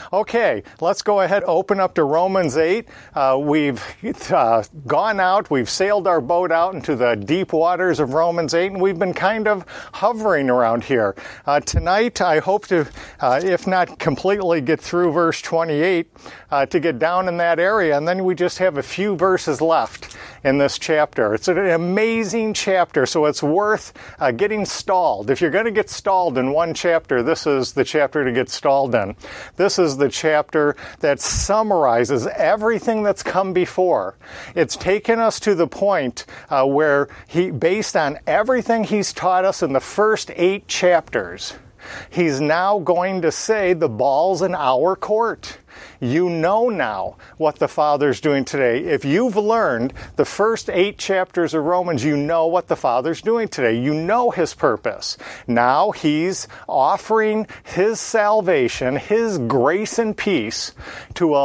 Okay, let's go ahead, open up to Romans 8. We've gone out, we've sailed our boat out into the deep waters of Romans 8, and we've been kind of hovering around here. Tonight, I hope to, if not completely get through verse 28, to get down in that area, and then we just have a few verses left in this chapter. It's an amazing chapter, so it's worth getting stalled. If you're going to get stalled in one chapter, this is the chapter to get stalled in. This is the chapter that summarizes everything that's come before. It's taken us to the point where based on everything he's taught us in the first 8 chapters, he's now going to say the ball's in our court. You know now what the Father's doing today. If you've learned the first 8 chapters of Romans, you know what the Father's doing today. You know his purpose. Now he's offering his salvation, his grace and peace to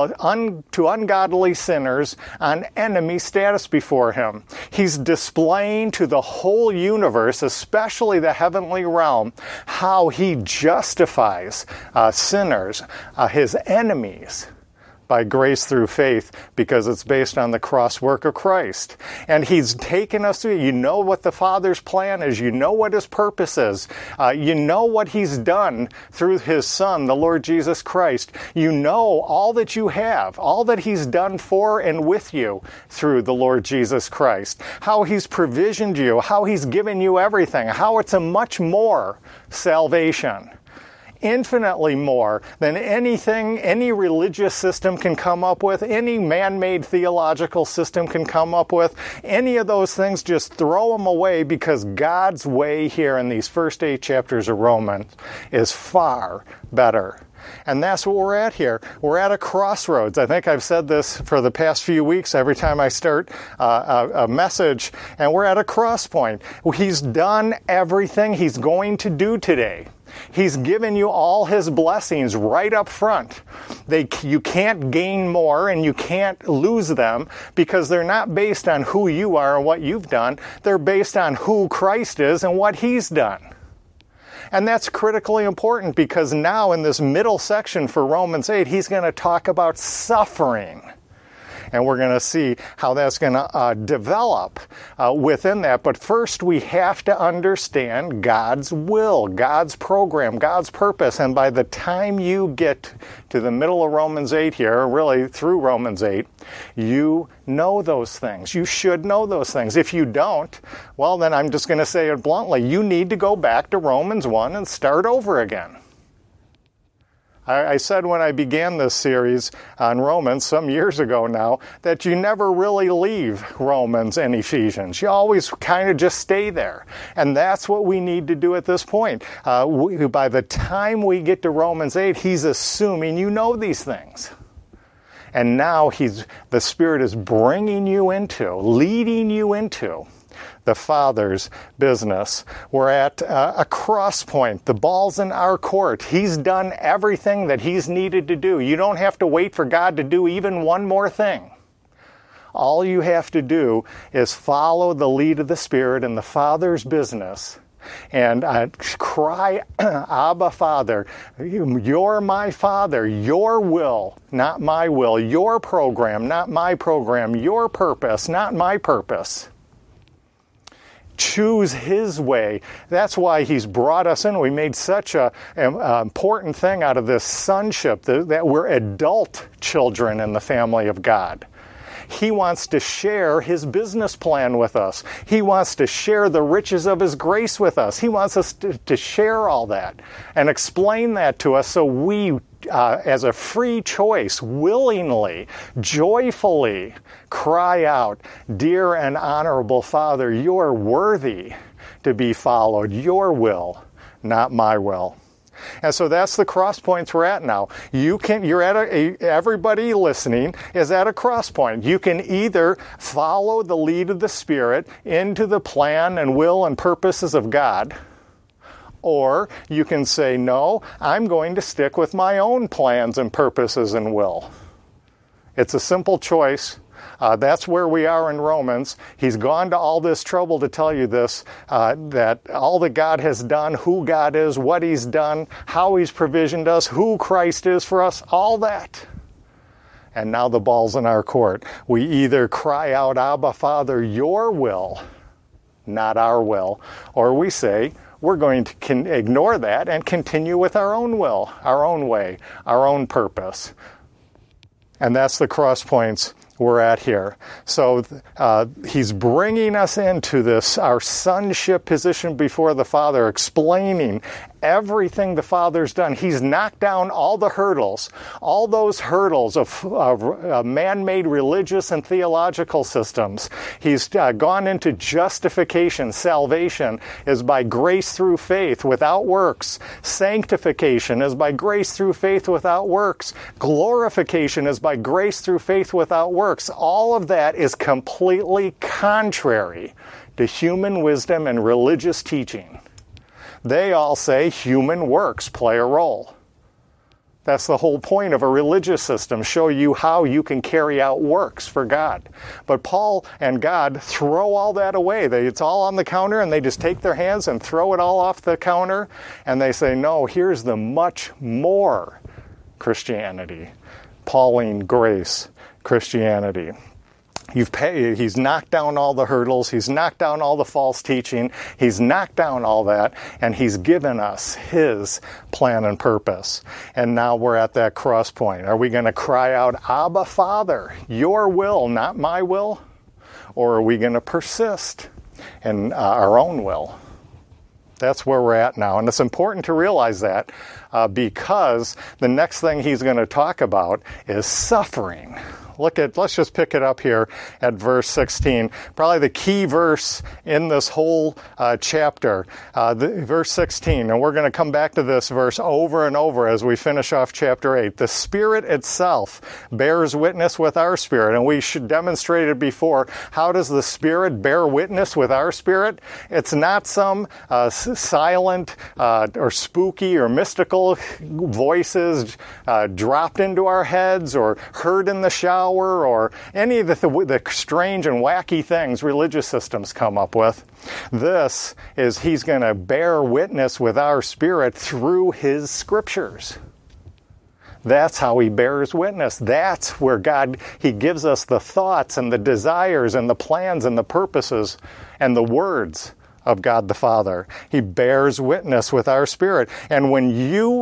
ungodly sinners on enemy status before him. He's displaying to the whole universe, especially the heavenly realm, how he justifies sinners, his enemies, by grace through faith, because it's based on the cross work of Christ. And he's taken us through. You know what the Father's plan is. You know what his purpose is. You know what he's done through his Son, the Lord Jesus Christ. You know all that you have, all that he's done for and with you through the Lord Jesus Christ. How he's provisioned you, how he's given you everything, how it's a much more salvation. Infinitely more than anything any religious system can come up with, any man-made theological system can come up with. Any of those things, just throw them away, because God's way here in these first 8 chapters of Romans is far better. And that's what we're at here. We're at a crossroads. I think I've said this for the past few weeks every time I start a message, and we're at a cross point. He's done everything he's going to do today. He's given you all his blessings right up front. You can't gain more and you can't lose them, because they're not based on who you are and what you've done. They're based on who Christ is and what he's done. And that's critically important, because now in this middle section for Romans 8, he's going to talk about suffering. And we're going to see how that's going to develop within that. But first, we have to understand God's will, God's program, God's purpose. And by the time you get to the middle of Romans 8 here, really through Romans 8, you know those things. You should know those things. If you don't, well, then I'm just going to say it bluntly. You need to go back to Romans 1 and start over again. I said when I began this series on Romans some years ago now that you never really leave Romans and Ephesians. You always kind of just stay there. And that's what we need to do at this point. By the time we get to Romans 8, he's assuming you know these things. And now the Spirit is bringing you into, leading you into the Father's business. We're at a cross point. The ball's in our court. He's done everything that he's needed to do. You don't have to wait for God to do even one more thing. All you have to do is follow the lead of the Spirit in the Father's business and cry, Abba, Father, you're my Father, your will, not my will, your program, not my program, your purpose, not my purpose. Choose his way. That's why he's brought us in. We made such an important thing out of this sonship, that we're adult children in the family of God. He wants to share his business plan with us. He wants to share the riches of his grace with us. He wants us to share all that and explain that to us, so we, as a free choice, willingly, joyfully cry out, Dear and honorable Father, you're worthy to be followed. Your will, not my will. And so that's the cross points we're at now. Everybody listening is at a cross point. You can either follow the lead of the Spirit into the plan and will and purposes of God, or you can say, no, I'm going to stick with my own plans and purposes and will. It's a simple choice. That's where we are in Romans. He's gone to all this trouble to tell you this, that all that God has done, who God is, what He's done, how He's provisioned us, who Christ is for us, all that. And now the ball's in our court. We either cry out, Abba, Father, your will, not our will, or we say, we're going to ignore that and continue with our own will, our own way, our own purpose. And that's the cross points we're at here. So he's bringing us into this, our sonship position before the Father, explaining everything the Father's done. He's knocked down all the hurdles, all those hurdles of man-made religious and theological systems. He's gone into justification. Salvation is by grace through faith without works. Sanctification is by grace through faith without works. Glorification is by grace through faith without works. All of that is completely contrary to human wisdom and religious teaching. They all say human works play a role. That's the whole point of a religious system, show you how you can carry out works for God. But Paul and God throw all that away. It's all on the counter, and they just take their hands and throw it all off the counter, and they say, no, here's the much more Christianity, Pauline grace Christianity. He's knocked down all the hurdles. He's knocked down all the false teaching. He's knocked down all that, and he's given us his plan and purpose. And now we're at that cross point. Are we going to cry out, Abba, Father, your will, not my will? Or are we going to persist in our own will? That's where we're at now. And it's important to realize that because the next thing he's going to talk about is suffering. Let's just pick it up here at verse 16. Probably the key verse in this whole chapter, verse 16. And we're going to come back to this verse over and over as we finish off chapter 8. The Spirit itself bears witness with our spirit. And we should demonstrate it before. How does the Spirit bear witness with our spirit? It's not some silent or spooky or mystical voices dropped into our heads or heard in the shower, or any of the strange and wacky things religious systems come up with. This is he's going to bear witness with our spirit through his scriptures. That's how he bears witness. That's where God, he gives us the thoughts and the desires and the plans and the purposes and the words of God the Father. He bears witness with our spirit. And when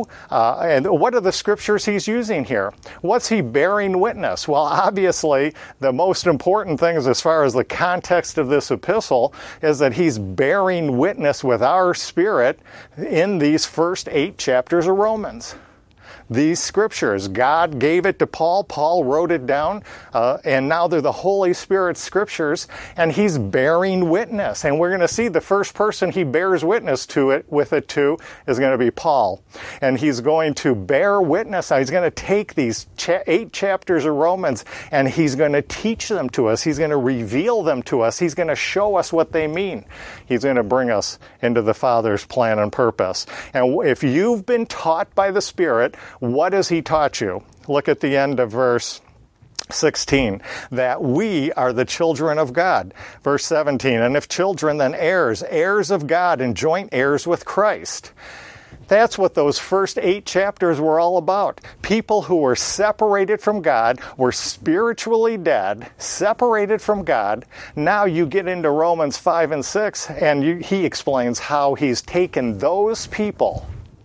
and what are the scriptures he's using here? What's he bearing witness? Well, obviously, the most important thing is, as far as the context of this epistle, is that he's bearing witness with our spirit in these first 8 chapters of Romans. These scriptures, God gave it to Paul. Paul wrote it down, and now they're the Holy Spirit scriptures, and he's bearing witness. And we're going to see the first person he bears witness to it with it to is going to be Paul. And he's going to bear witness. He's going to take these 8 chapters of Romans, and he's going to teach them to us. He's going to reveal them to us. He's going to show us what they mean. He's going to bring us into the Father's plan and purpose. And if you've been taught by the Spirit, what has he taught you? Look at the end of verse 16, that we are the children of God. Verse 17, and if children, then heirs, heirs of God and joint heirs with Christ. That's what those first 8 chapters were all about. People who were separated from God, were spiritually dead, separated from God. Now you get into Romans 5 and 6, and he explains how he's taken those people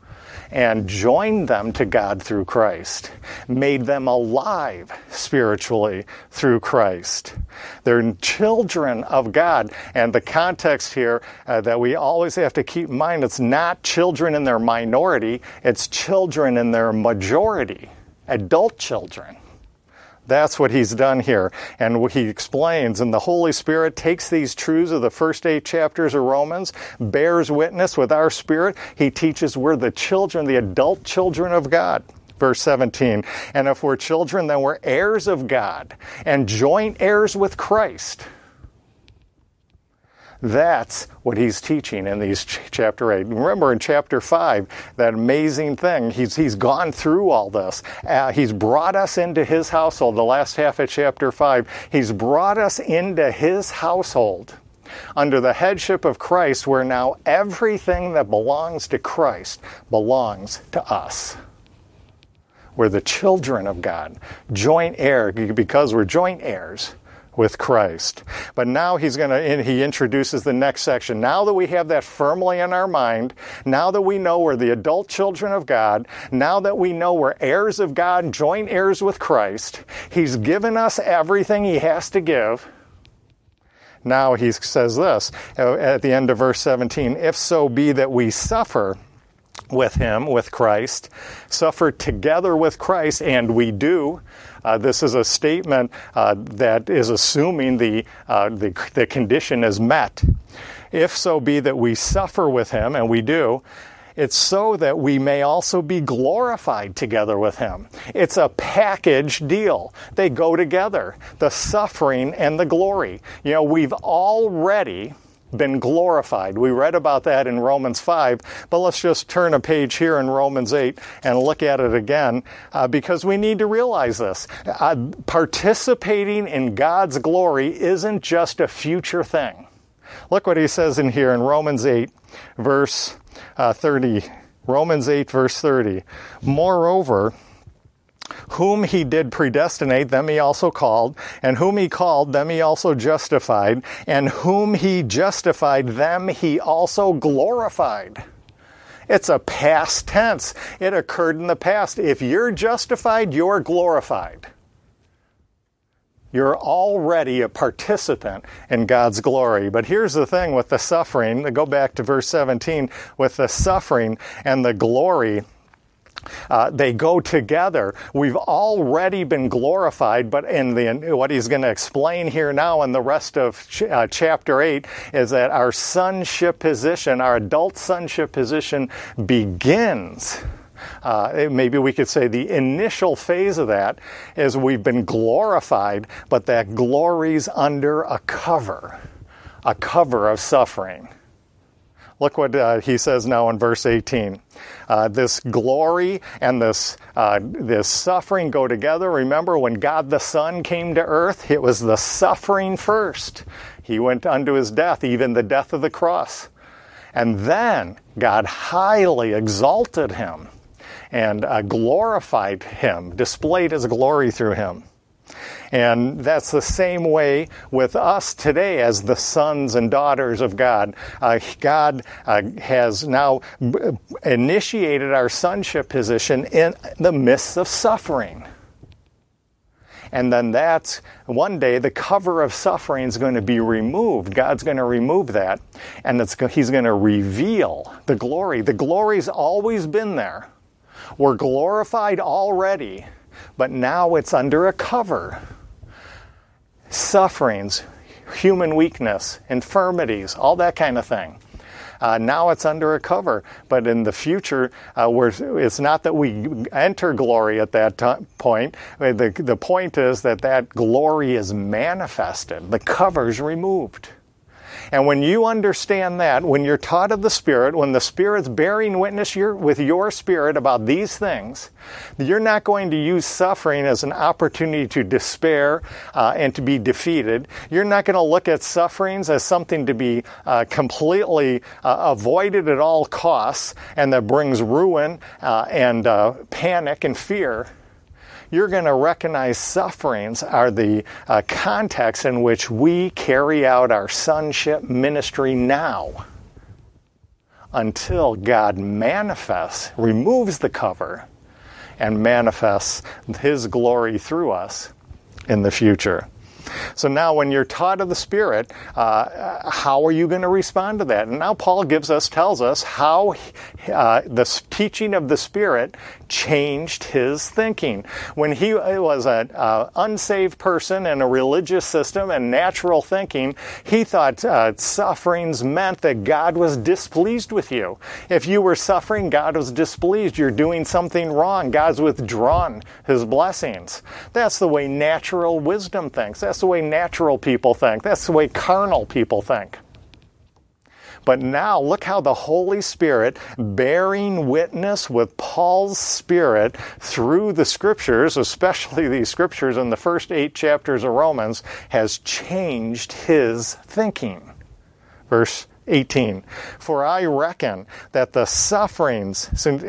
and joined them to God through Christ, made them alive spiritually through Christ. They're children of God. And the context here that we always have to keep in mind, it's not children in their minority, it's children in their majority, adult children. That's what he's done here. And what he explains, and the Holy Spirit takes these truths of the first 8 chapters of Romans, bears witness with our spirit. He teaches we're the children, the adult children of God. Verse 17, and if we're children, then we're heirs of God and joint heirs with Christ. That's what he's teaching in these chapter 8. Remember in chapter 5, that amazing thing, he's gone through all this. He's brought us into his household, the last half of chapter 5. He's brought us into his household. Under the headship of Christ, where now everything that belongs to Christ belongs to us. We're the children of God, joint heir, because we're joint heirs with Christ. But now he introduces the next section. Now that we have that firmly in our mind, now that we know we're the adult children of God, now that we know we're heirs of God, joint heirs with Christ, he's given us everything he has to give. Now he says this at the end of verse 17, if so be that we suffer with him, with Christ, suffer together with Christ, and we do. This is a statement that is assuming the condition is met. If so be that we suffer with him, and we do, it's so that we may also be glorified together with him. It's a package deal. They go together, the suffering and the glory. We've already been glorified. We read about that in Romans 5, but let's just turn a page here in Romans 8 and look at it again, because we need to realize this. Participating in God's glory isn't just a future thing. Look what he says in here in Romans 8, verse 30. Romans 8, verse 30. Moreover, whom he did predestinate, them he also called, and whom he called, them he also justified, and whom he justified, them he also glorified. It's a past tense. It occurred in the past. If you're justified, you're glorified. You're already a participant in God's glory. But here's the thing with the suffering. Go back to verse 17. With the suffering and the glory, they go together. We've already been glorified, but what he's going to explain here now in the rest of chapter 8 is that our sonship position, our adult sonship position begins. Maybe we could say the initial phase of that is we've been glorified, but that glory's under a cover of suffering. Look what he says now in verse 18. This glory and this suffering go together. Remember, when God the Son came to earth, it was the suffering first. He went unto his death, even the death of the cross. And then God highly exalted him and glorified him, displayed his glory through him. And that's the same way with us today as the sons and daughters of God. God has now initiated our sonship position in the midst of suffering. And then that's one day the cover of suffering is going to be removed. God's going to remove that, and he's going to reveal the glory. The glory's always been there. We're glorified already, but now it's under a cover. Sufferings, human weakness, infirmities, all that kind of thing. Now it's under a cover, but in the future, it's not that we enter glory at that point. The point is that glory is manifested. The cover's removed. And when you understand that, when you're taught of the Spirit, when the Spirit's bearing witness with your spirit about these things, you're not going to use suffering as an opportunity to despair and to be defeated. You're not going to look at sufferings as something to be completely avoided at all costs and that brings ruin and panic and fear. You're going to recognize sufferings are the context in which we carry out our sonship ministry now until God manifests, removes the cover, and manifests his glory through us in the future. So now when you're taught of the Spirit, how are you going to respond to that? And now Paul tells us how the teaching of the Spirit changed his thinking. When he was an unsaved person in a religious system and natural thinking, he thought sufferings meant that God was displeased with you. If you were suffering, God was displeased. You're doing something wrong. God's withdrawn his blessings. That's the way natural wisdom thinks. That's the way natural people think. That's the way carnal people think. But now look how the Holy Spirit, bearing witness with Paul's spirit through the Scriptures, especially these Scriptures in the first 8 chapters of Romans, has changed his thinking. Verse 18, for I reckon that the sufferings,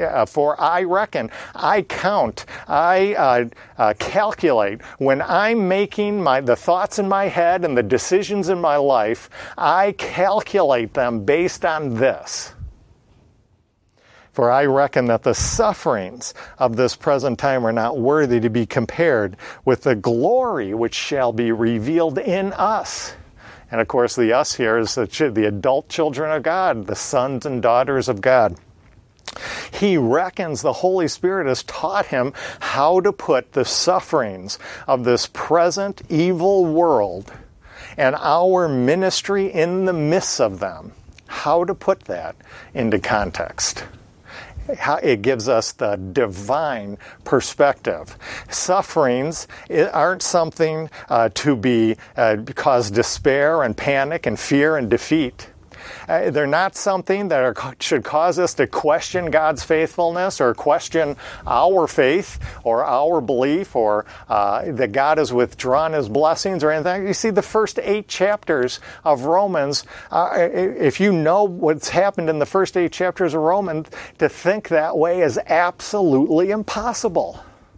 I count, I calculate, when I'm making the thoughts in my head and the decisions in my life, I calculate them based on this. For I reckon that the sufferings of this present time are not worthy to be compared with the glory which shall be revealed in us. And of course, the us here is the adult children of God, the sons and daughters of God. He reckons the Holy Spirit has taught him how to put the sufferings of this present evil world and our ministry in the midst of them, how to put that into context. It gives us the divine perspective. Sufferings aren't something to cause despair and panic and fear and defeat. They're not something that should cause us to question God's faithfulness or question our faith or our belief or that God has withdrawn his blessings or anything. You see, the first 8 chapters of Romans, if you know what's happened in the first 8 chapters of Romans, to think that way is absolutely impossible.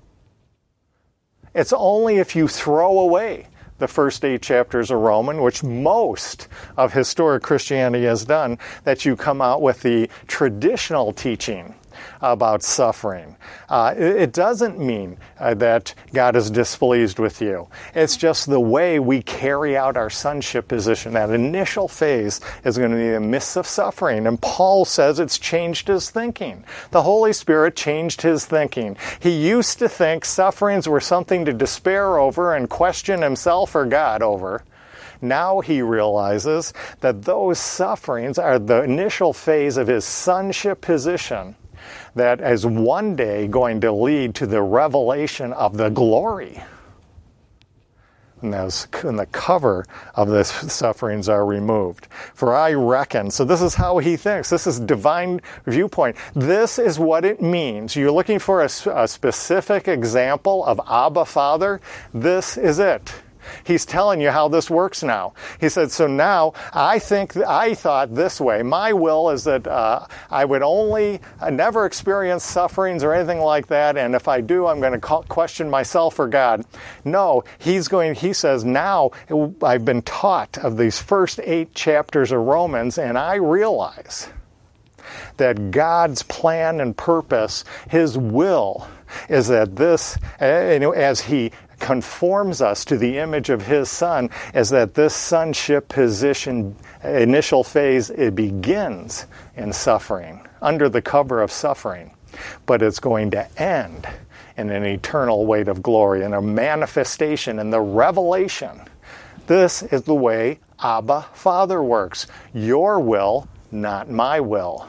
It's only if you throw away the first 8 chapters of Romans, which most of historic Christianity has done, that you come out with the traditional teaching about suffering. It doesn't mean that God is displeased with you. It's just the way we carry out our sonship position. That initial phase is going to be the midst of suffering. And Paul says it's changed his thinking. The Holy Spirit changed his thinking. He used to think sufferings were something to despair over and question himself or God over. Now he realizes that those sufferings are the initial phase of his sonship position that is one day going to lead to the revelation of the glory. And the cover of the sufferings are removed. For I reckon, so this is how he thinks. This is divine viewpoint. This is what it means. You're looking for a specific example of Abba Father? This is it. He's telling you how this works now. He said, so now I thought this way. My will is that I would never experience sufferings or anything like that. And if I do, I'm going to question myself or God. No, he says, now I've been taught of these first 8 chapters of Romans, and I realize that God's plan and purpose, his will, is that this, as he conforms us to the image of his Son, is that this sonship position, initial phase, it begins in suffering, under the cover of suffering, but it's going to end in an eternal weight of glory and a manifestation and the revelation. This is the way Abba Father works. Your will, not my will.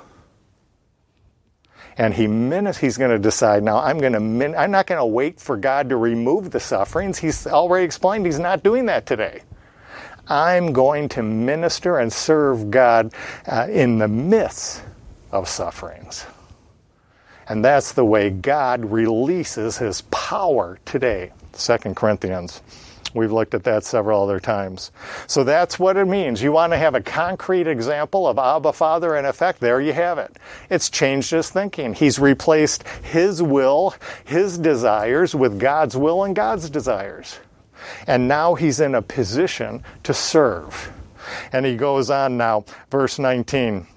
And he's going to decide, now I'm not going to wait for God to remove the sufferings. He's already explained he's not doing that today. I'm going to minister and serve God in the midst of sufferings. And that's the way God releases his power today. 2 Corinthians. We've looked at that several other times. So that's what it means. You want to have a concrete example of Abba Father in effect? There you have it. It's changed his thinking. He's replaced his will, his desires with God's will and God's desires. And now he's in a position to serve. And he goes on now, verse 19.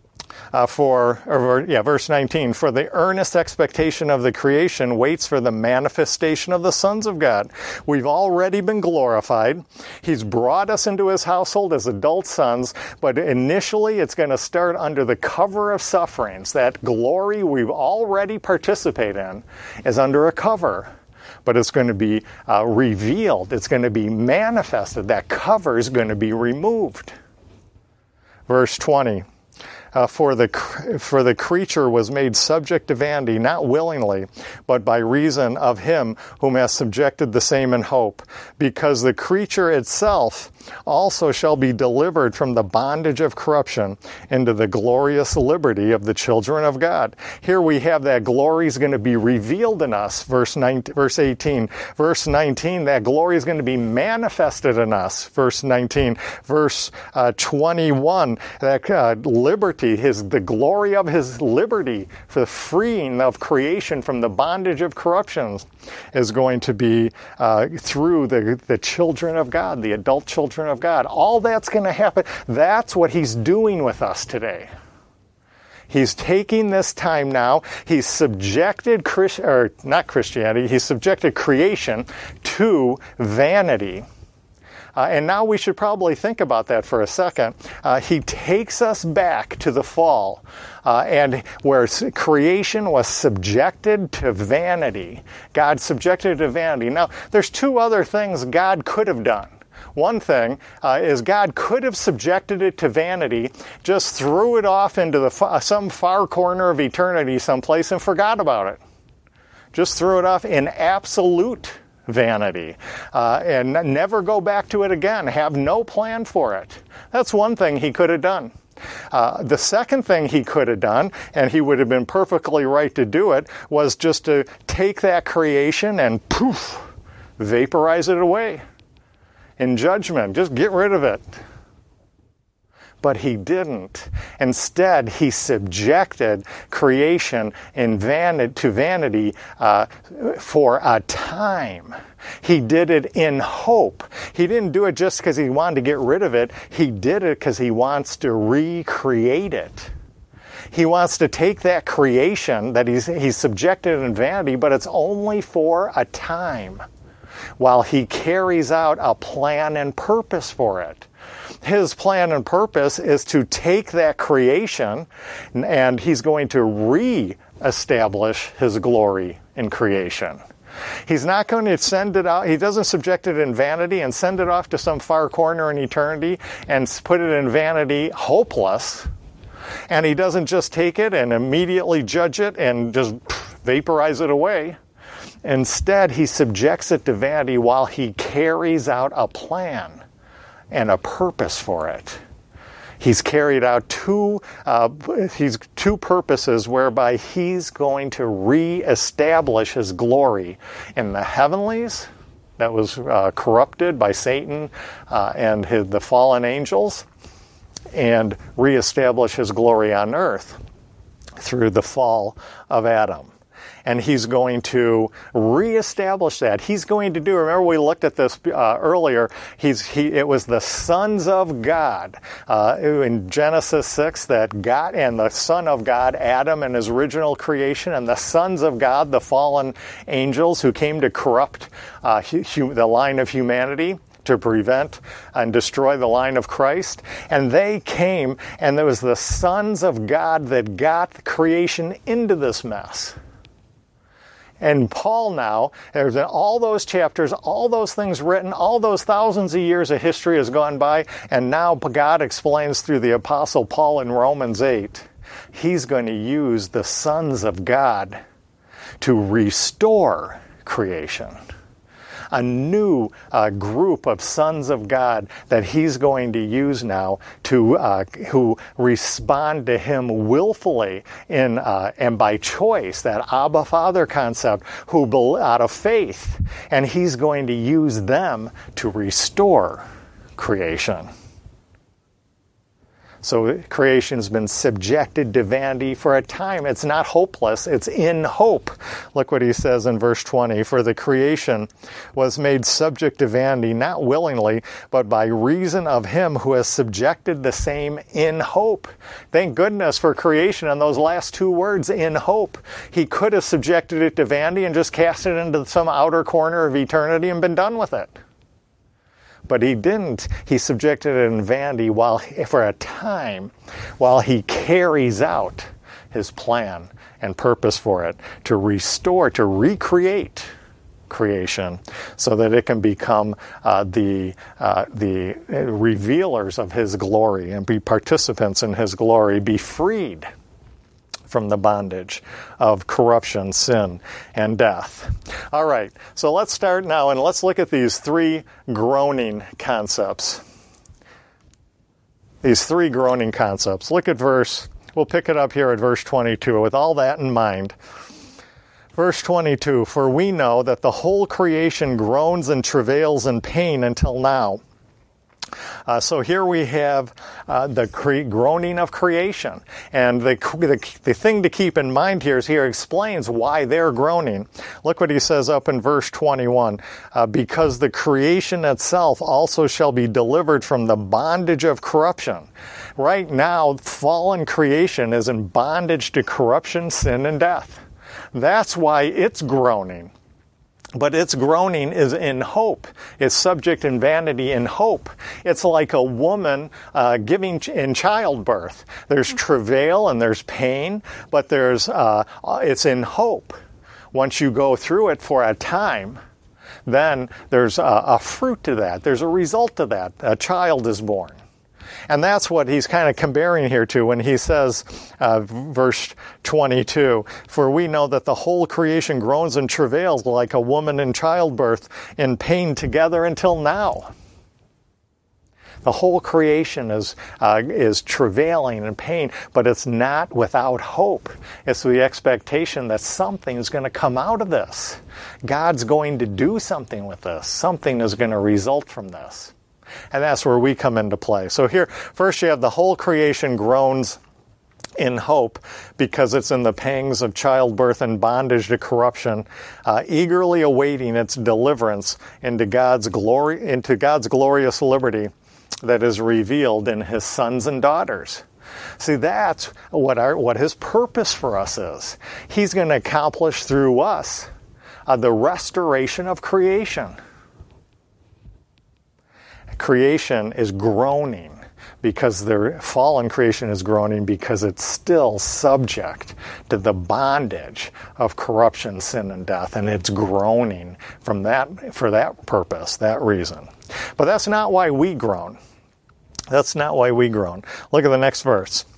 Verse 19, for the earnest expectation of the creation waits for the manifestation of the sons of God. We've already been glorified. He's brought us into his household as adult sons, but initially it's going to start under the cover of sufferings. That glory we've already participated in is under a cover, but it's going to be revealed. It's going to be manifested. That cover is going to be removed. Verse 20. For the creature was made subject to vanity, not willingly, but by reason of him whom has subjected the same in hope, because the creature itself also shall be delivered from the bondage of corruption into the glorious liberty of the children of God. Here we have that glory is going to be revealed in us, verse 18. Verse 19, that glory is going to be manifested in us, verse 19. Verse 21, that liberty, the glory of his liberty, for the freeing of creation from the bondage of corruptions, is going to be through the children of God, the adult children of God. All that's going to happen. That's what he's doing with us today. He's taking this time now. He's subjected he's subjected creation to vanity. And now we should probably think about that for a second. He takes us back to the fall, and where creation was subjected to vanity. God subjected it to vanity. Now, there's two other things God could have done. One thing is God could have subjected it to vanity, just threw it off into some far corner of eternity someplace and forgot about it. Just threw it off in absolute vanity and never go back to it again, have no plan for it. That's one thing he could have done. The second thing he could have done, and he would have been perfectly right to do it, was just to take that creation and poof, vaporize it away. In judgment, just get rid of it. But he didn't. Instead, he subjected creation to vanity for a time. He did it in hope. He didn't do it just because he wanted to get rid of it. He did it because he wants to recreate it. He wants to take that creation that he's subjected in vanity, but it's only for a time, while he carries out a plan and purpose for it. His plan and purpose is to take that creation, and he's going to re-establish his glory in creation. He's not going to send it out. He doesn't subject it in vanity and send it off to some far corner in eternity and put it in vanity hopeless. And he doesn't just take it and immediately judge it and just vaporize it away. Instead, he subjects it to vanity while he carries out a plan and a purpose for it. He's carried out two purposes whereby he's going to re-establish his glory in the heavenlies that was corrupted by Satan and the fallen angels, and re-establish his glory on earth through the fall of Adam. And he's going to reestablish that. He's going to do, remember we looked at this earlier, it was the sons of God in Genesis 6 that God and the son of God, Adam and his original creation, and the sons of God, the fallen angels who came to corrupt the line of humanity, to prevent and destroy the line of Christ. And they came, and there was the sons of God that got creation into this mess. And Paul now, there's all those chapters, all those things written, all those thousands of years of history has gone by, and now God explains through the Apostle Paul in Romans 8, he's going to use the sons of God to restore creation. A new group of sons of God that he's going to use now to who respond to him willfully and by choice, that Abba Father concept, who out of faith, and he's going to use them to restore creation. So creation's been subjected to vanity for a time. It's not hopeless. It's in hope. Look what he says in verse 20. For the creation was made subject to vanity, not willingly, but by reason of him who has subjected the same in hope. Thank goodness for creation and those last two words, in hope. He could have subjected it to vanity and just cast it into some outer corner of eternity and been done with it. But he didn't. He subjected it in vanity for a time while he carries out his plan and purpose for it to restore, to recreate creation, so that it can become the revealers of His glory and be participants in His glory, be freed from the bondage of corruption, sin, and death. All right, so let's start now and let's look at these three groaning concepts. These three groaning concepts. Look at we'll pick it up here at verse 22 with all that in mind. Verse 22, for we know that the whole creation groans and travails in pain until now. So here we have the groaning of creation. And the thing to keep in mind here is he explains why they're groaning. Look what he says up in verse 21. Because the creation itself also shall be delivered from the bondage of corruption. Right now, fallen creation is in bondage to corruption, sin, and death. That's why it's groaning. But its groaning is in hope. It's subject in vanity in hope. It's like a woman giving in childbirth. There's travail and there's pain, but it's in hope. Once you go through it for a time, then there's a fruit to that. There's a result to that. A child is born. And that's what he's kind of comparing here to when he says, verse 22, for we know that the whole creation groans and travails like a woman in childbirth in pain together until now. The whole creation is travailing in pain, but it's not without hope. It's the expectation that something is going to come out of this. God's going to do something with this. Something is going to result from this. And that's where we come into play. So here, first you have the whole creation groans in hope because it's in the pangs of childbirth and bondage to corruption, eagerly awaiting its deliverance into God's glorious liberty that is revealed in His sons and daughters. See, that's what His purpose for us is. He's going to accomplish through us the restoration of creation. Creation is groaning because the fallen creation is groaning because it's still subject to the bondage of corruption, sin, and death, and it's groaning for that purpose, that reason. But that's not why we groan. That's not why we groan. Look at the next verse,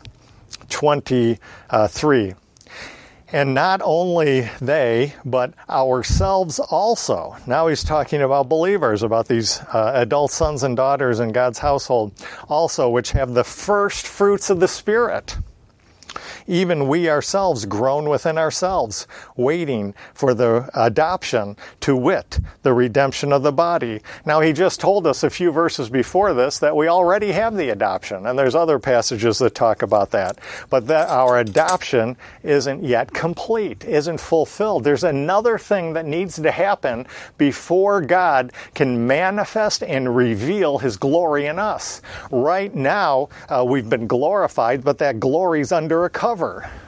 23. And not only they, but ourselves also. Now he's talking about believers, about these adult sons and daughters in God's household, also, which have the first fruits of the Spirit. Even we ourselves groan within ourselves, waiting for the adoption, to wit, the redemption of the body. Now, he just told us a few verses before this that we already have the adoption, and there's other passages that talk about that. But that our adoption isn't yet complete, isn't fulfilled. There's another thing that needs to happen before God can manifest and reveal His glory in us. Right now, we've been glorified, but that glory's under a cover.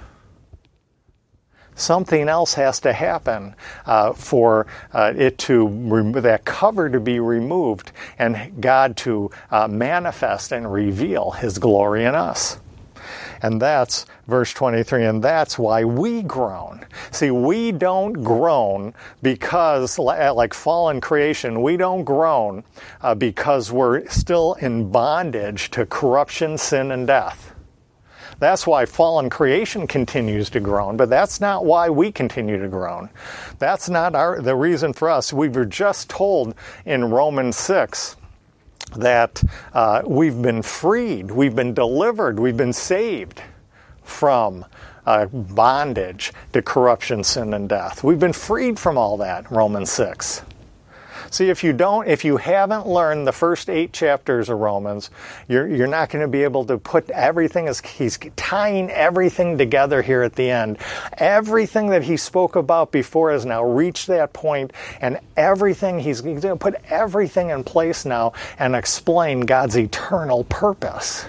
Something else has to happen for that cover to be removed and God to manifest and reveal His glory in us. And that's verse 23, and that's why we groan. See, we don't groan because, like fallen creation, we don't groan because we're still in bondage to corruption, sin, and death. That's why fallen creation continues to groan, but that's not why we continue to groan. That's not the reason for us. We were just told in Romans 6 that we've been freed, we've been delivered, we've been saved from bondage to corruption, sin, and death. We've been freed from all that, Romans 6. See, if you haven't learned the first 8 chapters of Romans, you're not going to be able to put everything, as he's tying everything together here at the end. Everything that he spoke about before has now reached that point, and he's going to put everything in place now and explain God's eternal purpose.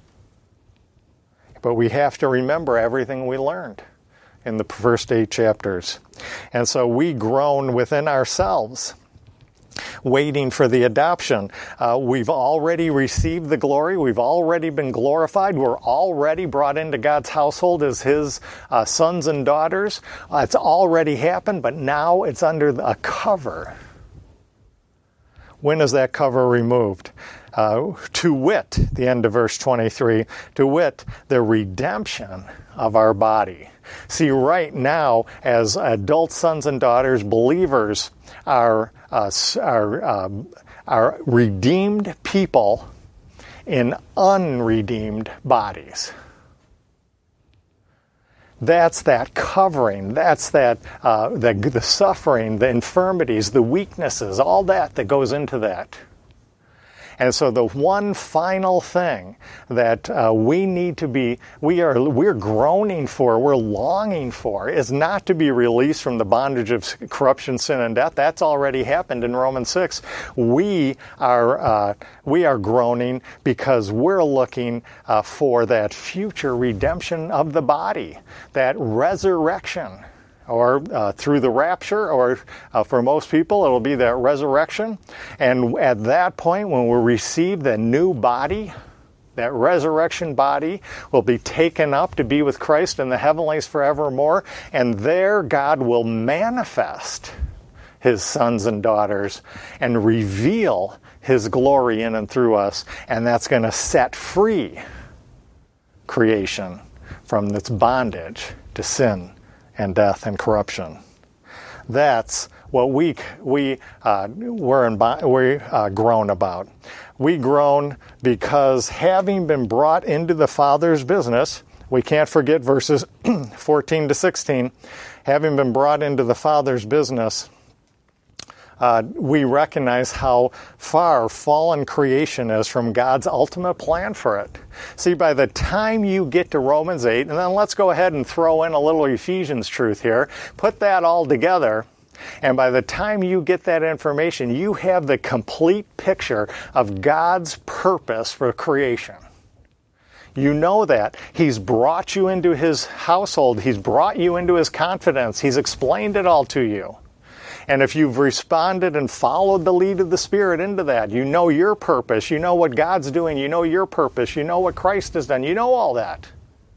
But we have to remember everything we learned in the first 8 chapters. And so we groan within ourselves. waiting for the adoption. We've already received the glory. We've already been glorified. We're already brought into God's household as His sons and daughters. It's already happened, but now it's under a cover. When is that cover removed? To wit, the end of verse 23, to wit, the redemption of our body. See, right now, as adult sons and daughters, believers are redeemed people in unredeemed bodies. That's that covering. That's that the suffering, the infirmities, the weaknesses, all that goes into that. And so the one final thing that we need to be, we're groaning for, we're longing for, is not to be released from the bondage of corruption, sin, and death. That's already happened in Romans 6. We are groaning because we're looking for that future redemption of the body, that resurrection. Or through the rapture, or for most people, it'll be that resurrection. And at that point, when we receive the new body, that resurrection body will be taken up to be with Christ in the heavenlies forevermore. And there God will manifest His sons and daughters and reveal His glory in and through us. And that's going to set free creation from its bondage to sin and death and corruption. That's what we groan about. We groan because having been brought into the Father's business, we can't forget verses 14 to 16, having been brought into the Father's business, we recognize how far fallen creation is from God's ultimate plan for it. See, by the time you get to Romans 8, and then let's go ahead and throw in a little Ephesians truth here, put that all together, and by the time you get that information, you have the complete picture of God's purpose for creation. You know that. He's brought you into His household. He's brought you into His confidence. He's explained it all to you. And if you've responded and followed the lead of the Spirit into that, you know your purpose, you know what God's doing, you know your purpose, you know what Christ has done, you know all that.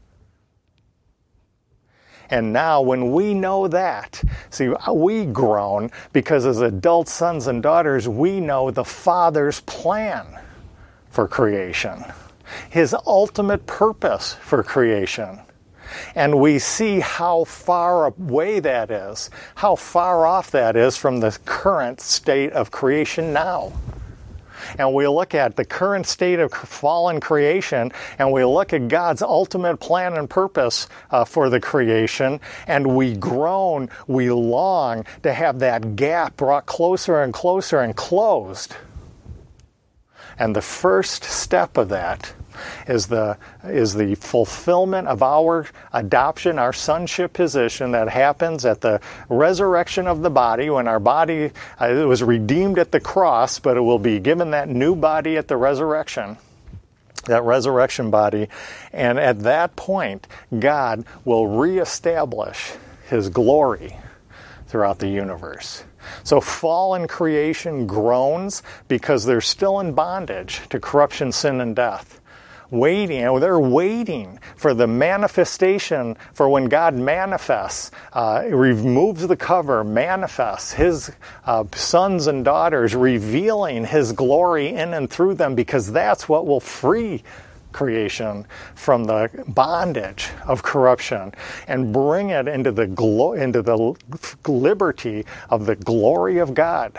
And now when we know that, see, we groan because as adult sons and daughters, we know the Father's plan for creation, His ultimate purpose for creation. And we see how far away that is, how far off that is from the current state of creation now. And we look at the current state of fallen creation, and we look at God's ultimate plan and purpose for the creation, and we groan, we long to have that gap brought closer and closer and closed. And the first step of that is the fulfillment of our adoption, our sonship position that happens at the resurrection of the body, when our body it was redeemed at the cross, but it will be given that new body at the resurrection, that resurrection body. And at that point, God will reestablish His glory throughout the universe. So fallen creation groans because they're still in bondage to corruption, sin, and death. They're waiting for the manifestation, for when God manifests, removes the cover, manifests His sons and daughters, revealing His glory in and through them, because that's what will free creation from the bondage of corruption and bring it into the liberty of the glory of God.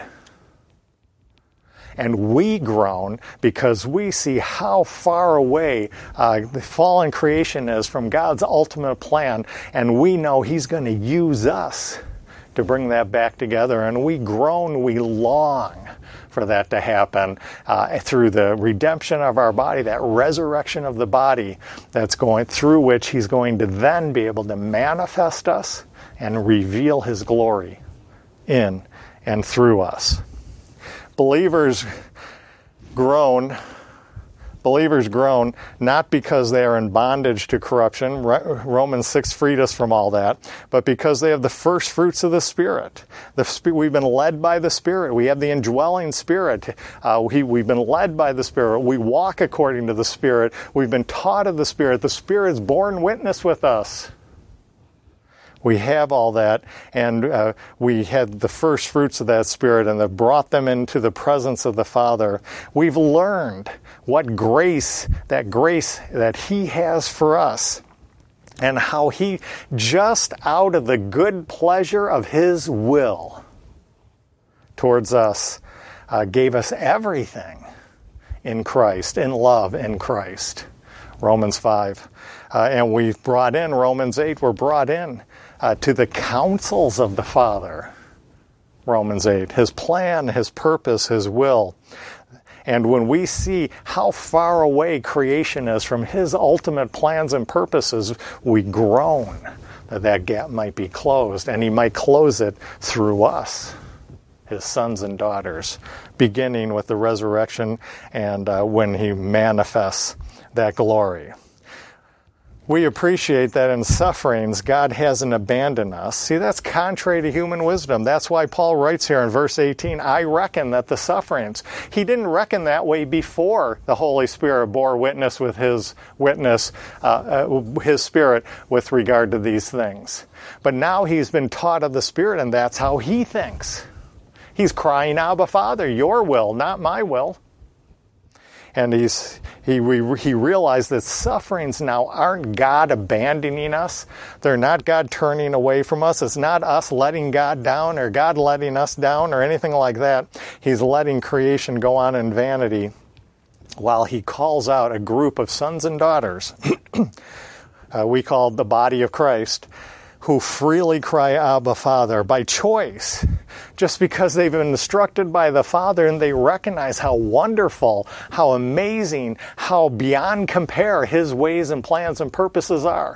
And we groan because we see how far away the fallen creation is from God's ultimate plan, and we know He's going to use us to bring that back together. And we groan, we long for that to happen through the redemption of our body, that resurrection of the body that's going through which He's going to then be able to manifest us and reveal His glory in and through us. Believers groan Believers groan not because they are in bondage to corruption. Romans 6 freed us from all that, but because they have the first fruits of the Spirit. We've been led by the Spirit. We have the indwelling Spirit. We've been led by the Spirit. We walk according to the Spirit. We've been taught of the Spirit. The Spirit's borne witness with us. We have all that, and we had the first fruits of that Spirit and have brought them into the presence of the Father. We've learned what grace that He has for us, and how He, just out of the good pleasure of His will towards us, gave us everything in Christ, in love in Christ. Romans 5. And we've brought in Romans 8. We're brought in to the counsels of the Father, Romans 8, His plan, His purpose, His will. And when we see how far away creation is from His ultimate plans and purposes, we groan that that gap might be closed, and He might close it through us, His sons and daughters, beginning with the resurrection and when He manifests that glory. We appreciate that in sufferings, God hasn't abandoned us. See, that's contrary to human wisdom. That's why Paul writes here in verse 18, I reckon that the sufferings. He didn't reckon that way before the Holy Spirit bore witness with His Spirit with regard to these things. But now He's been taught of the Spirit, and that's how He thinks. He's crying, Abba, Father, your will, not my will. And he realized that sufferings now aren't God abandoning us. They're not God turning away from us. It's not us letting God down or God letting us down or anything like that. He's letting creation go on in vanity while He calls out a group of sons and daughters we call the body of Christ, who freely cry, Abba, Father, by choice, just because they've been instructed by the Father and they recognize how wonderful, how amazing, how beyond compare His ways and plans and purposes are.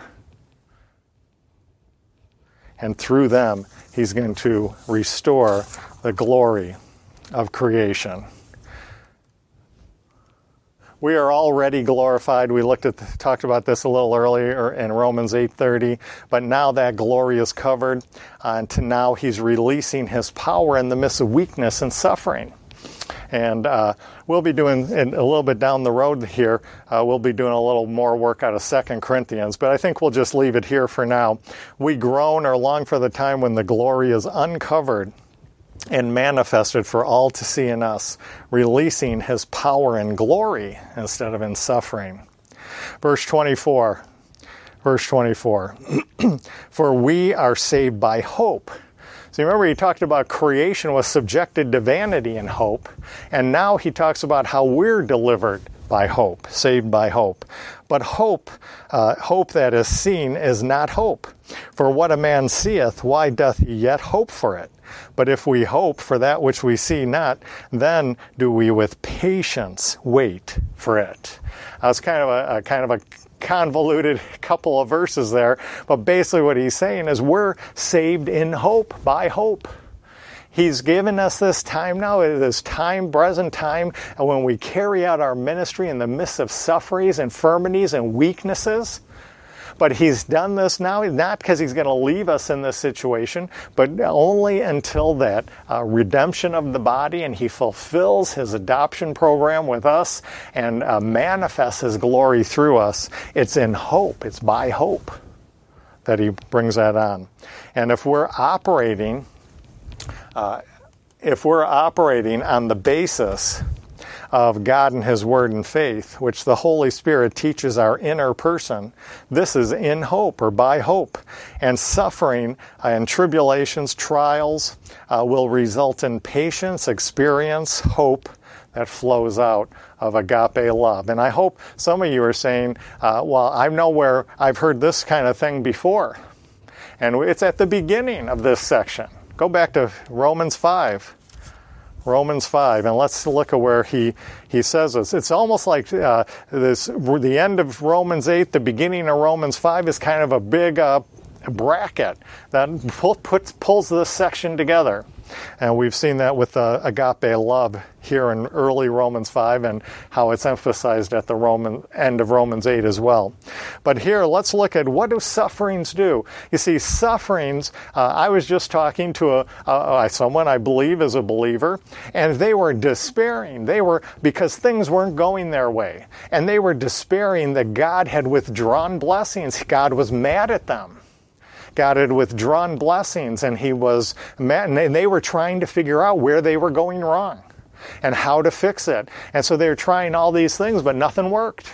And through them, He's going to restore the glory of creation. We are already glorified. We talked about this a little earlier in Romans 8:30, but now that glory is covered, and now He's releasing His power in the midst of weakness and suffering. And we'll be doing, a little bit down the road here, we'll be doing a little more work out of 2 Corinthians, but I think we'll just leave it here for now. We groan or long for the time when the glory is uncovered and manifested for all to see in us, releasing His power in glory instead of in suffering. Verse 24. For we are saved by hope. So remember, He talked about creation was subjected to vanity and hope, and now He talks about how we're delivered by hope, saved by hope. But hope that is seen is not hope. For what a man seeth, why doth he yet hope for it? But if we hope for that which we see not, then do we with patience wait for it. That's kind of a convoluted couple of verses there, but basically what he's saying is we're saved in hope, by hope. He's given us this time now, this time, present time, and when we carry out our ministry in the midst of sufferings, infirmities, and weaknesses. But He's done this now, not because He's going to leave us in this situation, but only until that redemption of the body, and He fulfills His adoption program with us and manifests His glory through us. It's in hope, it's by hope that He brings that on. And if we're operating on the basis of God and His Word and faith, which the Holy Spirit teaches our inner person, this is in hope or by hope. And suffering and tribulations, trials will result in patience, experience, hope that flows out of agape love. And I hope some of you are saying, well, I know where I've heard this kind of thing before. And it's at the beginning of this section. Go back to Romans 5. Romans 5, and let's look at where he says this. It's almost like the end of Romans 8, the beginning of Romans 5 is kind of a big bracket that pulls this section together. And we've seen that with agape love here in early Romans 5 and how it's emphasized at the end of Romans 8 as well. But here, let's look at what do sufferings do. You see, sufferings, I was just talking to someone I believe is a believer, and they were despairing. Because things weren't going their way. And they were despairing that God had withdrawn blessings. God was mad at them. God had withdrawn blessings, and he was mad, and they were trying to figure out where they were going wrong and how to fix it. And so they were trying all these things, but nothing worked.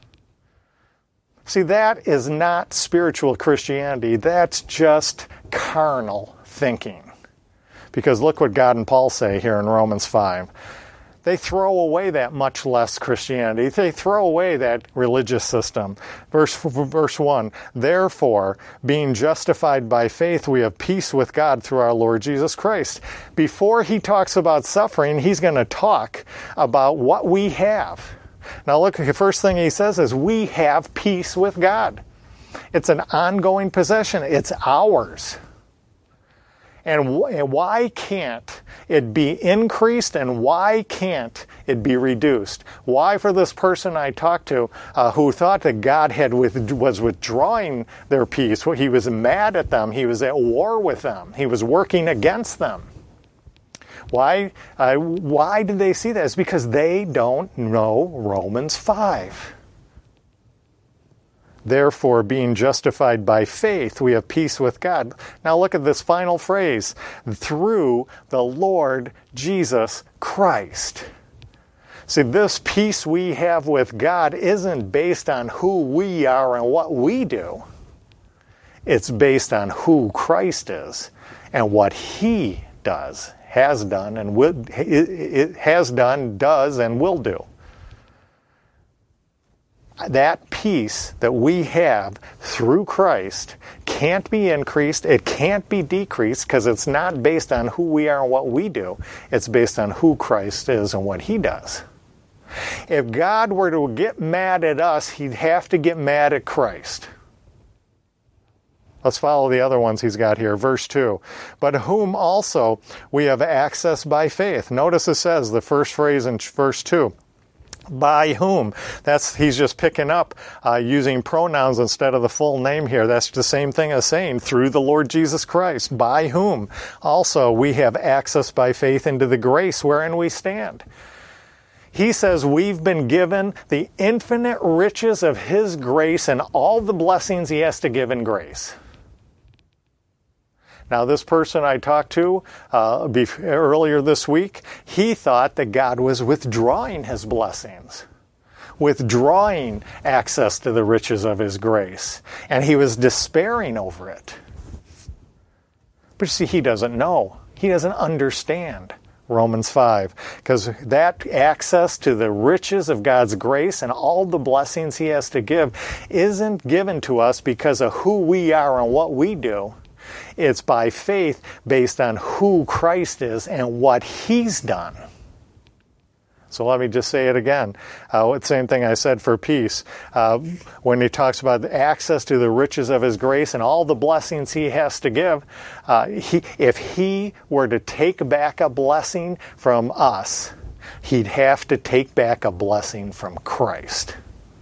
See, that is not spiritual Christianity. That's just carnal thinking. Because look what God and Paul say here in Romans 5. They throw away that much less Christianity. They throw away that religious system. Verse 1, therefore, being justified by faith, we have peace with God through our Lord Jesus Christ. Before he talks about suffering, he's going to talk about what we have. Now look, the first thing he says is we have peace with God. It's an ongoing possession. It's ours. And why can't it be increased, and why can't it be reduced? Why for this person I talked to who thought that God was withdrawing their peace? He was mad at them. He was at war with them. He was working against them. Why did they see that? It's because they don't know Romans 5. Therefore, being justified by faith, we have peace with God. Now look at this final phrase. Through the Lord Jesus Christ. See, this peace we have with God isn't based on who we are and what we do. It's based on who Christ is and what he does, has done, does, and will do. That peace that we have through Christ can't be increased, it can't be decreased, because it's not based on who we are and what we do. It's based on who Christ is and what he does. If God were to get mad at us, he'd have to get mad at Christ. Let's follow the other ones he's got here. Verse 2. But whom also we have access by faith. Notice it says, the first phrase in verse 2. By whom? He's just picking up using pronouns instead of the full name here. That's the same thing as saying through the Lord Jesus Christ. By whom also we have access by faith into the grace wherein we stand. He says we've been given the infinite riches of his grace and all the blessings he has to give in grace. Now, this person I talked to earlier this week, he thought that God was withdrawing his blessings, withdrawing access to the riches of his grace, and he was despairing over it. But you see, he doesn't know. He doesn't understand Romans 5, because that access to the riches of God's grace and all the blessings he has to give isn't given to us because of who we are and what we do. It's by faith based on who Christ is and what he's done. So let me just say it again. Same thing I said for peace. When he talks about the access to the riches of his grace and all the blessings he has to give, if he were to take back a blessing from us, he'd have to take back a blessing from Christ.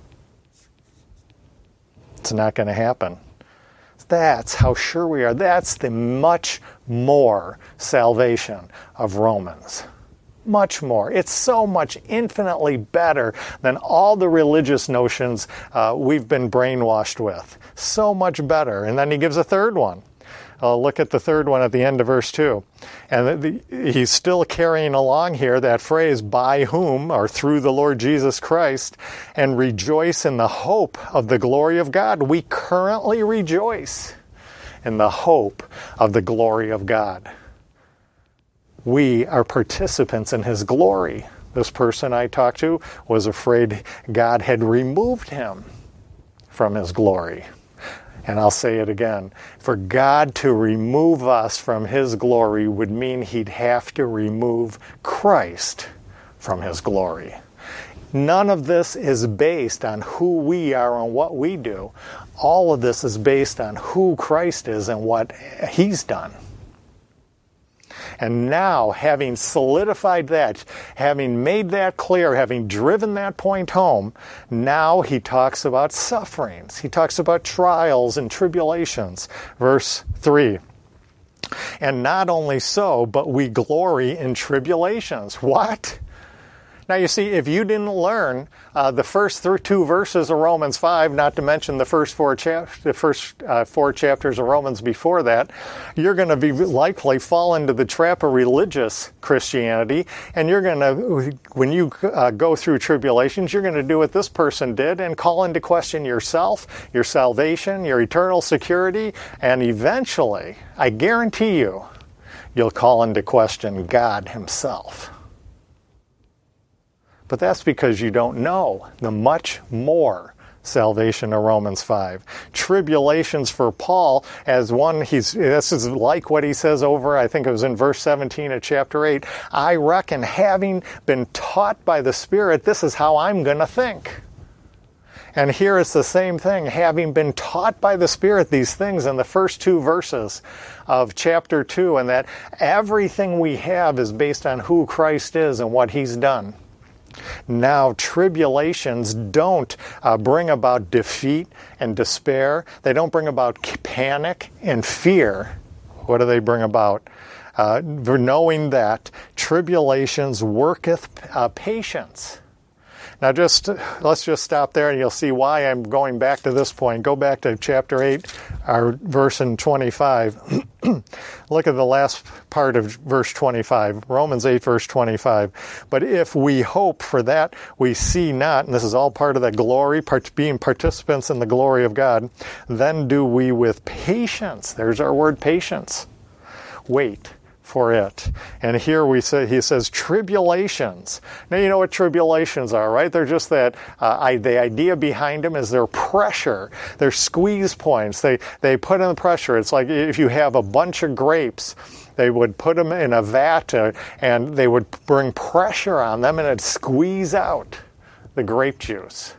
It's not going to happen. That's how sure we are. That's the much more salvation of Romans. Much more. It's so much infinitely better than all the religious notions we've been brainwashed with. So much better. And then he gives a third one. Look at the third one at the end of verse 2. And he's still carrying along here that phrase, by whom, or through the Lord Jesus Christ, and rejoice in the hope of the glory of God. We currently rejoice in the hope of the glory of God. We are participants in his glory. This person I talked to was afraid God had removed him from his glory. And I'll say it again. For God to remove us from his glory would mean he'd have to remove Christ from his glory. None of this is based on who we are and what we do. All of this is based on who Christ is and what he's done. And now, having solidified that, having made that clear, having driven that point home, now he talks about sufferings. He talks about trials and tribulations. Verse 3. And not only so, but we glory in tribulations. What? Now you see, if you didn't learn the first two verses of Romans 5, not to mention the first four chapters of Romans before that, you're going to be likely fall into the trap of religious Christianity, and you're going to, when you go through tribulations, you're going to do what this person did and call into question yourself, your salvation, your eternal security, and eventually, I guarantee you, you'll call into question God himself. But that's because you don't know the much more salvation of Romans 5. Tribulations for Paul, as one, this is like what he says over, I think it was in verse 17 of chapter 8, I reckon having been taught by the Spirit, this is how I'm going to think. And here it's the same thing, having been taught by the Spirit these things in the first two verses of chapter 2, and that everything we have is based on who Christ is and what he's done. Now, tribulations don't bring about defeat and despair. They don't bring about panic and fear. What do they bring about? Knowing that tribulations worketh patience. Now, let's just stop there, and you'll see why I'm going back to this point. Go back to chapter 8, our verse in 25. Look at the last part of verse 25, Romans 8, verse 25. But if we hope for that we see not, and this is all part of that glory, being participants in the glory of God, then do we with patience, there's our word patience, wait for it. And here he says tribulations. Now you know what tribulations are, right? They're just that, the idea behind them is they're pressure. They're squeeze points. They put in the pressure. It's like if you have a bunch of grapes, they would put them in a vat and they would bring pressure on them and it'd squeeze out the grape juice.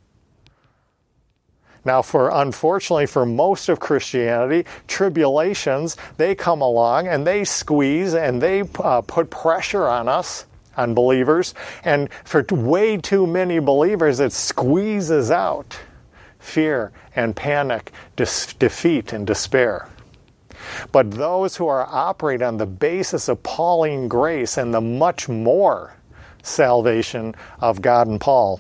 Now, unfortunately, for most of Christianity, tribulations, they come along and they squeeze and they put pressure on us, on believers. And for way too many believers, it squeezes out fear and panic, defeat and despair. But those who are operating on the basis of Pauline grace and the much more salvation of God and Paul,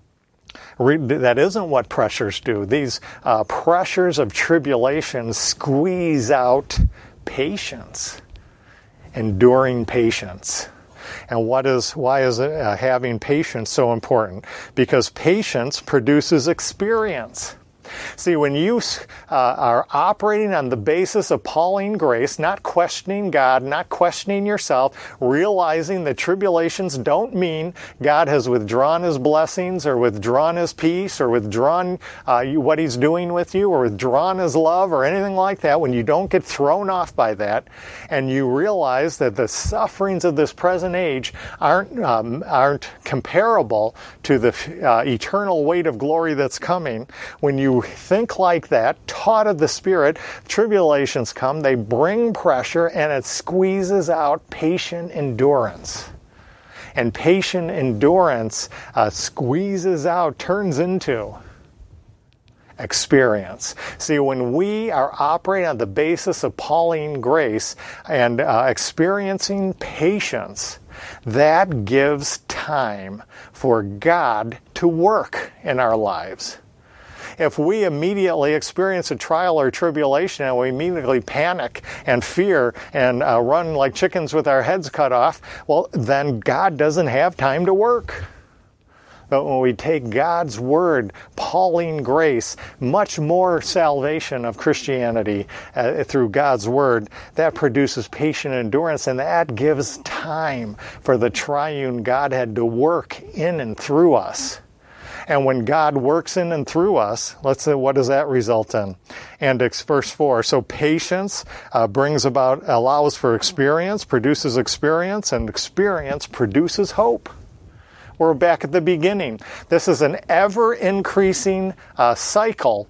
that isn't what pressures do. These pressures of tribulation squeeze out patience, enduring patience. And why is having patience so important? Because patience produces experience. See, when you are operating on the basis of Pauline grace, not questioning God, not questioning yourself, realizing that tribulations don't mean God has withdrawn his blessings or withdrawn his peace or withdrawn what he's doing with you or withdrawn his love or anything like that, when you don't get thrown off by that and you realize that the sufferings of this present age aren't comparable to the eternal weight of glory that's coming, when you think like that, taught of the Spirit, tribulations come, they bring pressure, and it squeezes out patient endurance. And patient endurance squeezes out, turns into experience. See, when we are operating on the basis of Pauline grace and experiencing patience, that gives time for God to work in our lives. If we immediately experience a trial or tribulation and we immediately panic and fear and run like chickens with our heads cut off, well, then God doesn't have time to work. But when we take God's Word, Pauline grace, much more salvation of Christianity through God's Word, that produces patient endurance, and that gives time for the triune Godhead to work in and through us. And when God works in and through us, let's say, what does that result in? And it's verse 4. So patience allows for experience, produces experience, and experience produces hope. We're back at the beginning. This is an ever-increasing cycle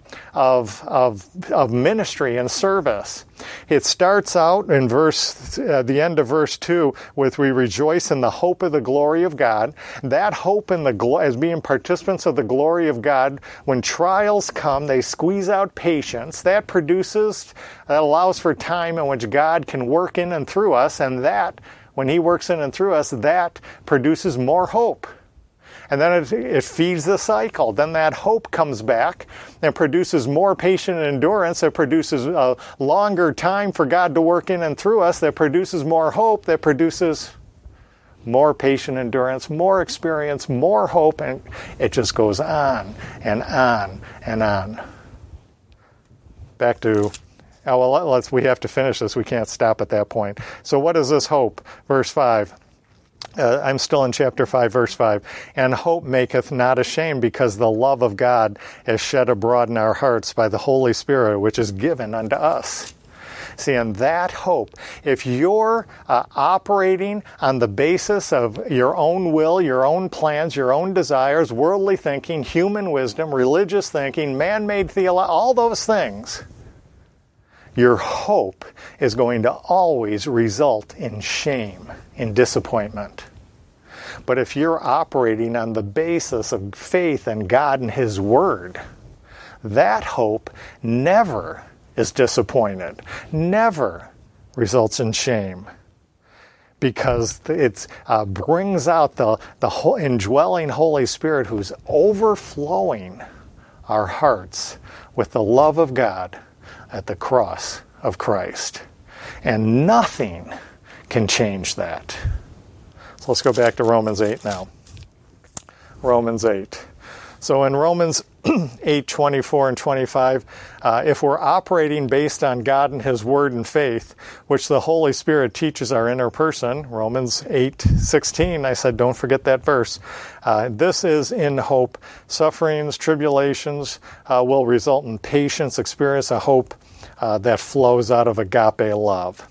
of ministry and service. It starts out in the end of verse 2 with, we rejoice in the hope of the glory of God. That hope as being participants of the glory of God, when trials come, they squeeze out patience. That allows for time in which God can work in and through us, and that, when He works in and through us, that produces more hope. And then it feeds the cycle. Then that hope comes back and produces more patient endurance. That produces a longer time for God to work in and through us. That produces more hope. That produces more patient endurance, more experience, more hope. And it just goes on and on and on. Back to... we have to finish this. We can't stop at that point. So what is this hope? Verse 5. I'm still in chapter 5, verse 5. And hope maketh not ashamed, because the love of God is shed abroad in our hearts by the Holy Spirit, which is given unto us. See, and that hope, if you're operating on the basis of your own will, your own plans, your own desires, worldly thinking, human wisdom, religious thinking, man-made theology, all those things, your hope is going to always result in shame, in disappointment. But if you're operating on the basis of faith in God and His Word, that hope never is disappointed, never results in shame, because it brings out the indwelling Holy Spirit who's overflowing our hearts with the love of God at the cross of Christ. And nothing can change that. So let's go back to Romans 8 now. Romans 8. So in Romans 8, 24 and 25, if we're operating based on God and His Word and faith, which the Holy Spirit teaches our inner person, Romans 8, 16, I said don't forget that verse. This is in hope. Sufferings, tribulations will result in patience, experience, a hope that flows out of agape love.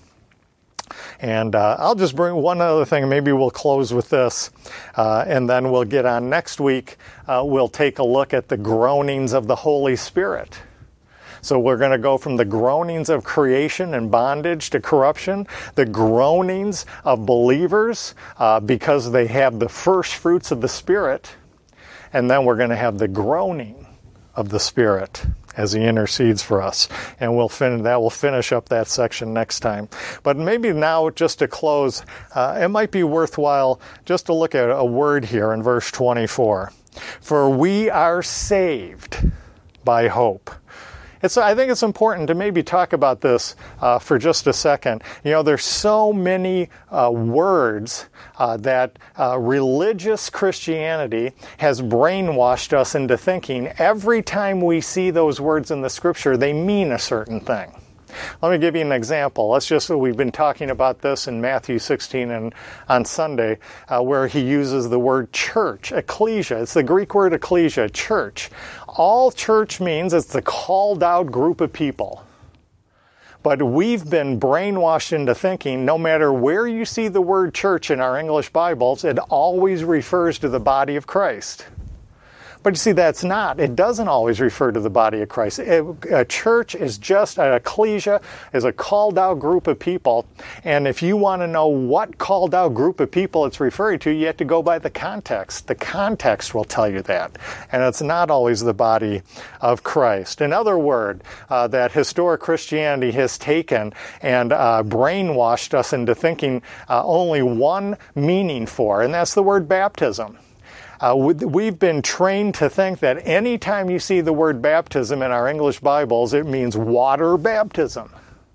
And I'll just bring one other thing, and maybe we'll close with this, and then we'll get on next week. We'll take a look at the groanings of the Holy Spirit. So we're going to go from the groanings of creation and bondage to corruption, the groanings of believers because they have the first fruits of the Spirit, and then we're going to have the groaning of the Spirit as He intercedes for us. And we'll finish up that section next time. But maybe now, just to close, it might be worthwhile just to look at a word here in verse 24. For we are saved by hope. I think it's important to maybe talk about this for just a second. There's so many words that religious Christianity has brainwashed us into thinking every time we see those words in the Scripture, they mean a certain thing. Let me give you an example. We've been talking about this in Matthew 16 and on Sunday, where he uses the word church, ecclesia. It's the Greek word ecclesia, church. All church means it's the called out group of people. But we've been brainwashed into thinking no matter where you see the word church in our English Bibles, it always refers to the body of Christ. But you see, it doesn't always refer to the body of Christ. A church is just, an ecclesia is a called out group of people. And if you want to know what called out group of people it's referring to, you have to go by the context. The context will tell you that. And it's not always the body of Christ. Another word that historic Christianity has taken and brainwashed us into thinking only one meaning for, and that's the word baptism. We've been trained to think that any time you see the word baptism in our English Bibles, it means water baptism.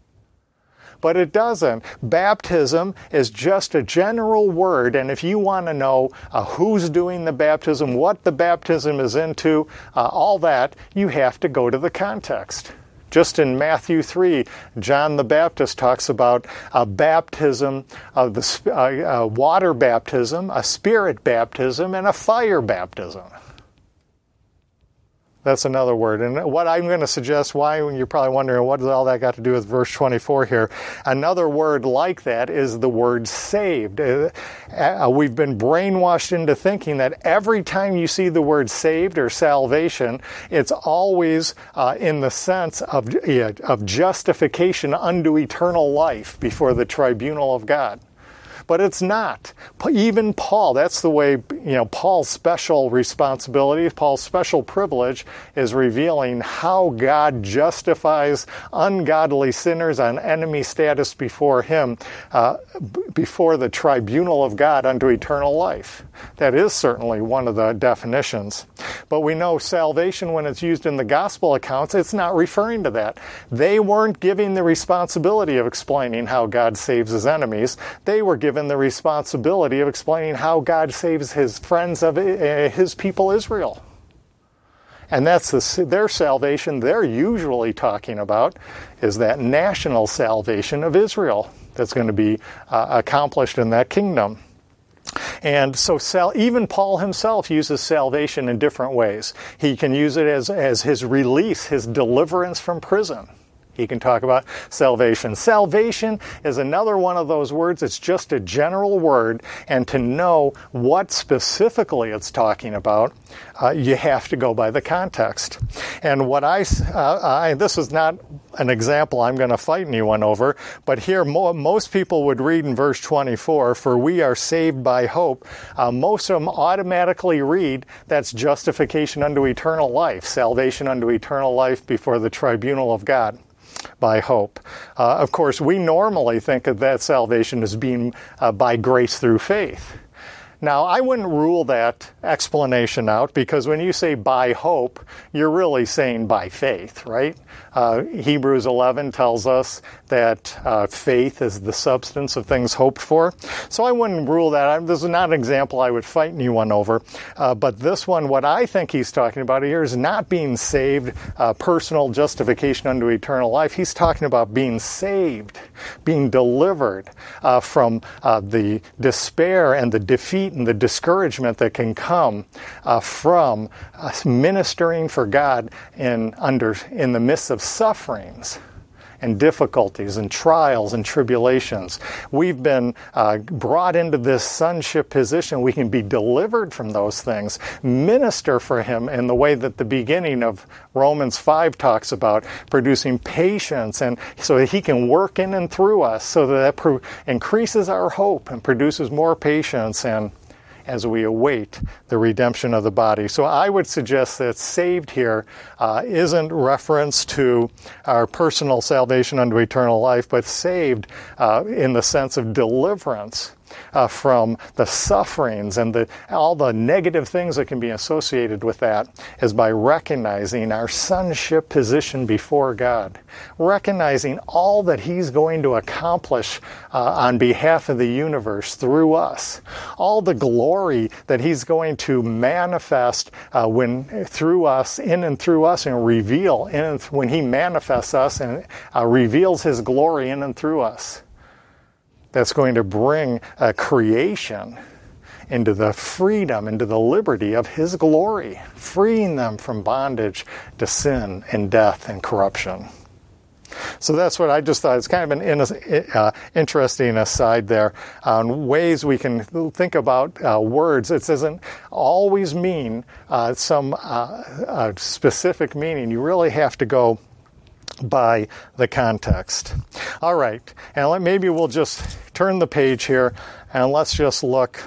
But it doesn't. Baptism is just a general word, and if you want to know who's doing the baptism, what the baptism is into, all that, you have to go to the context. Just in Matthew 3, John the Baptist talks about a baptism of the water baptism, a spirit baptism, and a fire baptism. That's another word. And what I'm going to suggest, why you're probably wondering, what does all that got to do with verse 24 here? Another word like that is the word saved. We've been brainwashed into thinking that every time you see the word saved or salvation, it's always in the sense of justification unto eternal life before the tribunal of God. But it's not. Even Paul, that's the way, Paul's special responsibility, Paul's special privilege is revealing how God justifies ungodly sinners on enemy status before him, before the tribunal of God unto eternal life. That is certainly one of the definitions. But we know salvation, when it's used in the gospel accounts, it's not referring to that. They weren't giving the responsibility of explaining how God saves his enemies. They were given the responsibility of explaining how God saves his friends of his people Israel. And that's their salvation they're usually talking about is that national salvation of Israel that's going to be accomplished in that kingdom. And so even Paul himself uses salvation in different ways. He can use it as his release, his deliverance from prison. He can talk about salvation. Salvation is another one of those words. It's just a general word, and to know what specifically it's talking about, you have to go by the context. And what this is not an example I'm going to fight anyone over, but here most people would read in verse 24, for we are saved by hope. Most of them automatically read that's justification unto eternal life, salvation unto eternal life before the tribunal of God. By hope. Of course, we normally think of that salvation as being by grace through faith. Now, I wouldn't rule that explanation out, because when you say by hope, you're really saying by faith, right? Hebrews 11 tells us that faith is the substance of things hoped for. So I wouldn't rule that out. This is not an example I would fight anyone over. But this one, what I think he's talking about here is not being saved, personal justification unto eternal life. He's talking about being saved, being delivered from the despair and the defeat and the discouragement that can come from ministering for God in the midst of sufferings and difficulties and trials and tribulations. We've been brought into this sonship position. We can be delivered from those things, minister for him in the way that the beginning of Romans 5 talks about, producing patience, and so that he can work in and through us, so that increases our hope and produces more patience and as we await the redemption of the body. So I would suggest that saved here isn't reference to our personal salvation unto eternal life, but saved in the sense of deliverance from the sufferings and all the negative things that can be associated with that, is by recognizing our sonship position before God, recognizing all that he's going to accomplish on behalf of the universe through us, all the glory that he's going to manifest through us, in and through us, and reveal when he manifests us and reveals his glory in and through us. That's going to bring creation into the freedom, into the liberty of his glory, freeing them from bondage to sin and death and corruption. So that's what I just thought. It's kind of an interesting aside there on ways we can think about words. It doesn't always mean some specific meaning. You really have to go by the context. All right, and maybe we'll just turn the page here and let's just look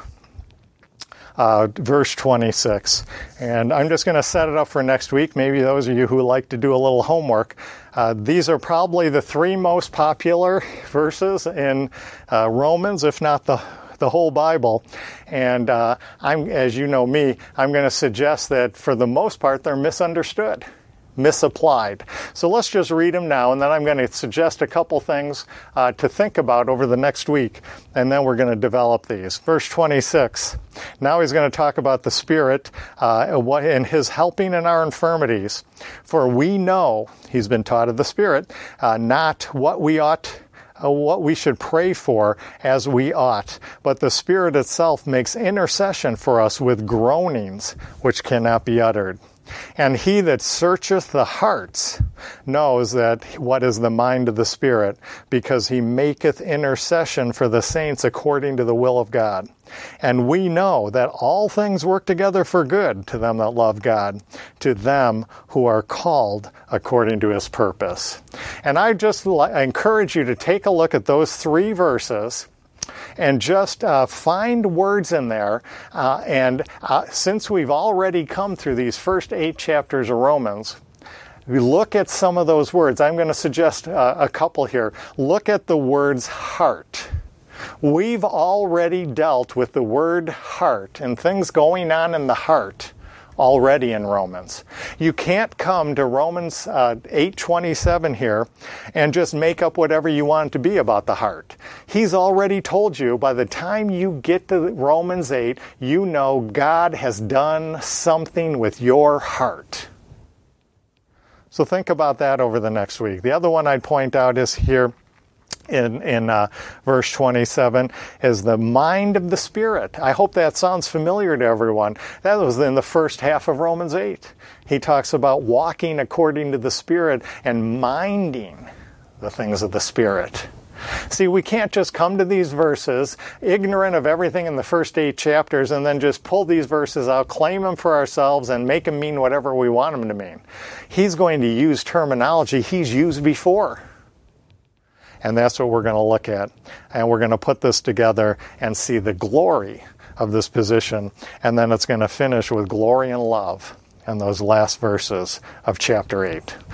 verse 26. And I'm just going to set it up for next week. Maybe those of you who like to do a little homework. These are probably the three most popular verses in Romans, if not the whole Bible. And as you know me, I'm going to suggest that for the most part they're misunderstood, misapplied. So let's just read them now, and then I'm going to suggest a couple things to think about over the next week, and then we're going to develop these. Verse 26. Now he's going to talk about the Spirit and his helping in our infirmities. For we know, he's been taught of the Spirit, not what we should pray for as we ought, but the Spirit itself makes intercession for us with groanings which cannot be uttered. And he that searcheth the hearts knows that what is the mind of the Spirit, because he maketh intercession for the saints according to the will of God. And we know that all things work together for good to them that love God, to them who are called according to his purpose. And I encourage you to take a look at those 3 verses and just find words in there. Since we've already come through these first 8 chapters of Romans, we look at some of those words. I'm going to suggest a couple here. Look at the words heart. We've already dealt with the word heart and things going on in the heart already in Romans. You can't come to Romans 8:27 here and just make up whatever you want it to be about the heart. He's already told you by the time you get to Romans 8, you know God has done something with your heart. So think about that over the next week. The other one I'd point out is here in verse 27 is the mind of the Spirit. I hope that sounds familiar to everyone. That was in the first half of Romans 8. He talks about walking according to the Spirit and minding the things of the Spirit. See, we can't just come to these verses ignorant of everything in the first 8 chapters and then just pull these verses out, claim them for ourselves, and make them mean whatever we want them to mean. He's going to use terminology he's used before. And that's what we're going to look at. And we're going to put this together and see the glory of this position. And then it's going to finish with glory and love in those last verses of chapter 8.